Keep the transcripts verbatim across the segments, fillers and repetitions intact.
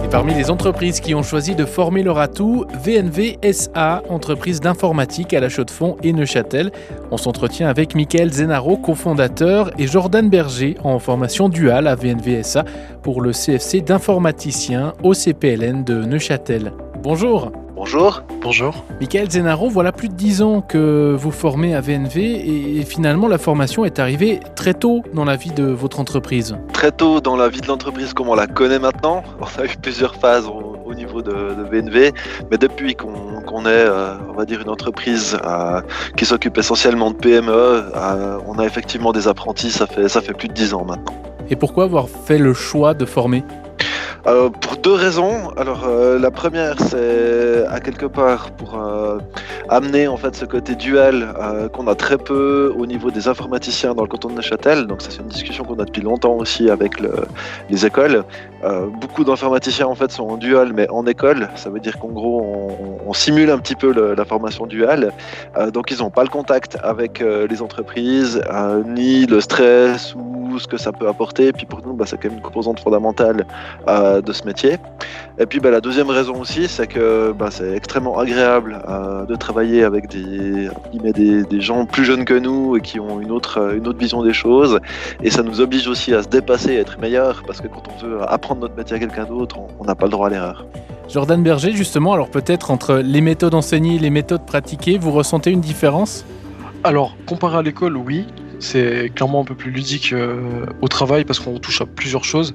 Parmi les entreprises qui ont choisi de former leur atout, V N V S A, entreprise d'informatique à La Chaux-de-Fonds et Neuchâtel. On s'entretient avec Michael Zenaro, cofondateur, et Jordan Berger, en formation duale à V N V S A pour le C F C d'informaticiens au C P L N de Neuchâtel. Bonjour. Bonjour. Bonjour. Michael Zenaro, voilà plus de dix ans que vous formez à V N V et finalement la formation est arrivée très tôt dans la vie de votre entreprise. Très tôt dans la vie de l'entreprise comme on la connaît maintenant. On a eu plusieurs phases au, au niveau de, de V N V, mais depuis qu'on, qu'on est, euh, on va dire, une entreprise euh, qui s'occupe essentiellement de P M E, euh, on a effectivement des apprentis, ça fait, ça fait plus de dix ans maintenant. Et pourquoi avoir fait le choix de former ? Euh, pour deux raisons. Alors euh, la première, c'est à quelque part pour euh, amener en fait ce côté dual euh, qu'on a très peu au niveau des informaticiens dans le canton de Neuchâtel. Donc ça, c'est une discussion qu'on a depuis longtemps aussi avec le, les écoles. Euh, beaucoup d'informaticiens en fait sont en dual, mais en école. Ça veut dire qu'en gros, on, on simule un petit peu le, la formation duale. Euh, donc ils n'ont pas le contact avec euh, les entreprises, euh, ni le stress ou ce que ça peut apporter. Et puis pour nous, bah, c'est quand même une composante fondamentale euh, de ce métier. Et puis bah, la deuxième raison aussi, c'est que bah, c'est extrêmement agréable euh, de travailler avec des, des, des gens plus jeunes que nous et qui ont une autre, une autre vision des choses. Et ça nous oblige aussi à se dépasser, à être meilleur, parce que quand on veut apprendre notre métier à quelqu'un d'autre, on n'a pas le droit à l'erreur. Jordan Berger, justement, alors peut-être entre les méthodes enseignées et les méthodes pratiquées, vous ressentez une différence ? Alors, comparé à l'école, oui. C'est clairement un peu plus ludique euh, au travail parce qu'on touche à plusieurs choses.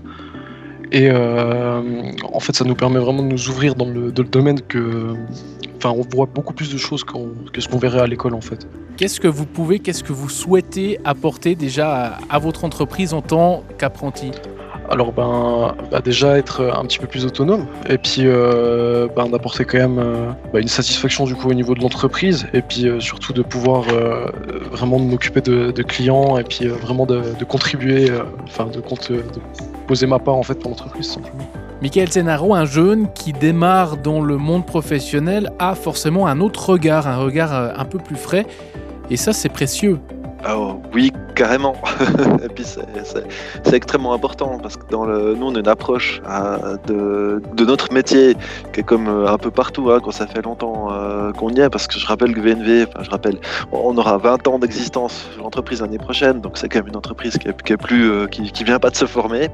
Et euh, en fait, ça nous permet vraiment de nous ouvrir dans le, dans le domaine que... Enfin, on voit beaucoup plus de choses qu'on, que ce qu'on verrait à l'école, en fait. Qu'est-ce que vous pouvez, qu'est-ce que vous souhaitez apporter déjà à, à votre entreprise en tant qu'apprenti ? Alors, ben, bah déjà être un petit peu plus autonome et puis euh, ben, d'apporter quand même euh, bah une satisfaction du coup au niveau de l'entreprise et puis euh, surtout de pouvoir euh, vraiment m'occuper de, de clients et puis euh, vraiment de, de contribuer, euh, enfin de, de poser ma part en fait pour l'entreprise simplement. Michael Zenaro, un jeune qui démarre dans le monde professionnel, a forcément un autre regard, un regard un peu plus frais et ça c'est précieux. Oh, oui, carrément. Et puis c'est, c'est, c'est extrêmement important parce que dans le, nous on a une approche euh, de, de notre métier qui est comme euh, un peu partout hein, quand ça fait longtemps euh, qu'on y est, parce que je rappelle que V N V, enfin je rappelle, on aura vingt ans d'existence l'entreprise l'année prochaine, donc c'est quand même une entreprise qui est, qui est plus, euh, qui, qui vient pas de se former.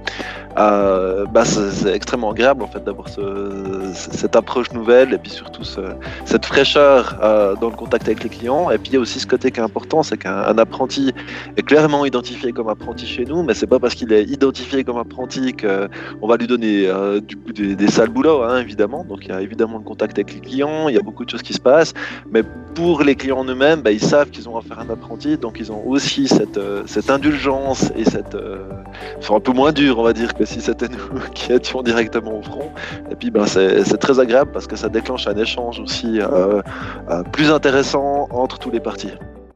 Euh, bah c'est, c'est extrêmement agréable en fait d'avoir ce, cette approche nouvelle et puis surtout ce, cette fraîcheur euh, dans le contact avec les clients. Et puis il y a aussi ce côté qui est important, c'est qu'un un apprenti est clairement identifié comme apprenti chez nous, mais c'est pas parce qu'il est identifié comme apprenti qu'on va lui donner euh, du coup des, des sales boulots, hein, évidemment. Donc il y a évidemment le contact avec les clients, il y a beaucoup de choses qui se passent, mais pour les clients eux-mêmes, bah, ils savent qu'ils ont affaire à un apprenti, donc ils ont aussi cette, euh, cette indulgence et cette, euh, enfin un peu moins dur, on va dire, que si c'était nous qui étions directement au front. Et puis bah, c'est, c'est très agréable parce que ça déclenche un échange aussi euh, euh, plus intéressant entre tous les parties.